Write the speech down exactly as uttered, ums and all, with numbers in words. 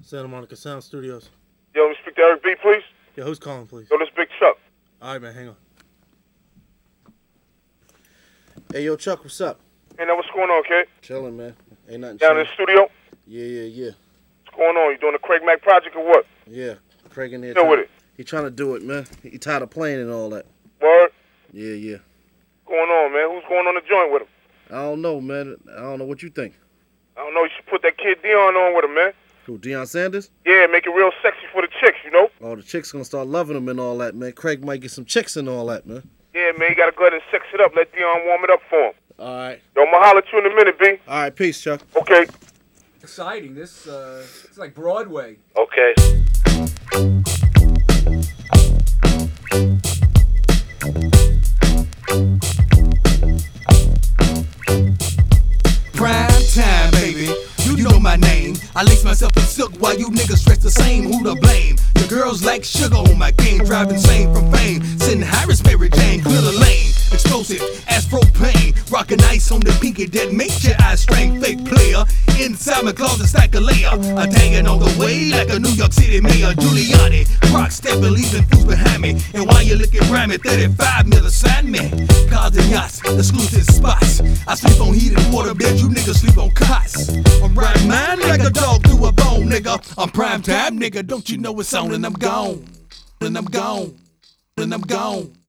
Santa Monica Sound Studios. Yo, let me speak to Eric B, please. Yo, who's calling, please? Yo, this Big Chuck. All right, man, hang on. Hey, yo, Chuck, what's up? Hey, now what's going on, kid? Chilling, man. Ain't nothing Down in changed. the studio? Yeah, yeah, yeah. What's going on? You doing the Craig Mack project or what? Yeah, Craig in there. Still with it? He trying to do it, man. He tired of playing and all that. Word? Yeah, yeah. What's going on, man? Who's going on the joint with him? I don't know, man. I don't know what you think. I don't know. You should put that kid Dion on with him, man. Who, Deion Sanders? Yeah, make it real sexy for the chicks, you know? Oh, the chicks gonna start loving him and all that, man. Craig might get some chicks and all that, man. Yeah, man, you gotta go ahead and sex it up. Let Dion warm it up for him. All right. Yo, I'ma holler at you in a minute, B. All right, peace, Chuck. Okay. Exciting. This, uh, it's like Broadway. Okay. Prime time, baby. You know my name. I lace myself in silk while you niggas stress the same. Who to blame? Your girls like sugar on my game, driving same from fame. Sitting Harris, Mary Jane, clear the lane. Explosive as propane, rockin' ice on the pinky that makes your eyes strain. Fake player, inside my closet stack a layer. I'm tagging on the way like a New York City mayor. Giuliani, rock steppin', leaving fools behind me. And while you looking grimy, thirty-five mil assign me. Cars and yachts, exclusive spots. I sleep on heated water beds, you niggas sleep on cots. I'm riding mine like a dog through a bone, nigga. I'm prime time, nigga. Don't you know it's on and I'm gone, and I'm gone, and I'm gone.